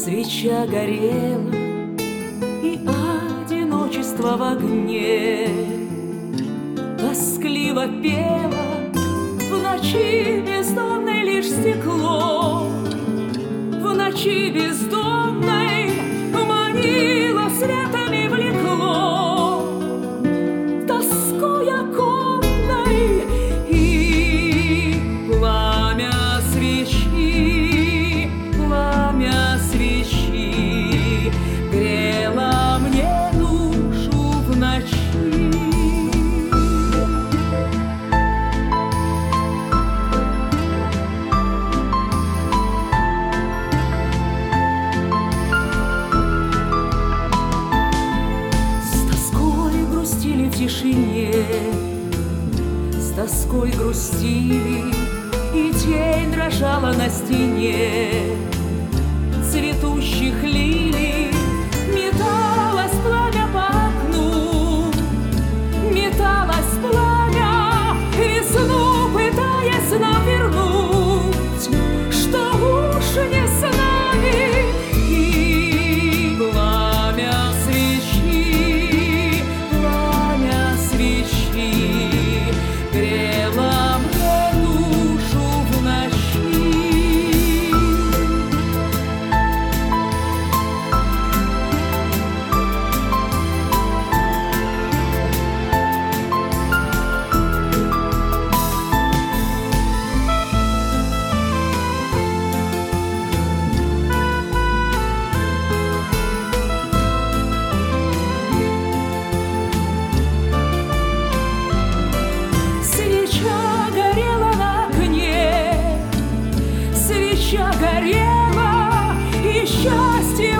Свеча горела, и одиночество в огне тоскливо пело в ночи бездонной лишь стекло. В ночи бездонной манило, светами влекло, тоской оконной, и пламя свечи грело мне душу в ночи. В тишине, с тоской грустили, и тень дрожала на стене цветущих лилий. Металось пламя по окну, металось пламя, весну пытаясь нам вернуть, что уж не с нами. И пламя свечи грела мне душу в ночи. Свеча горела, и счастье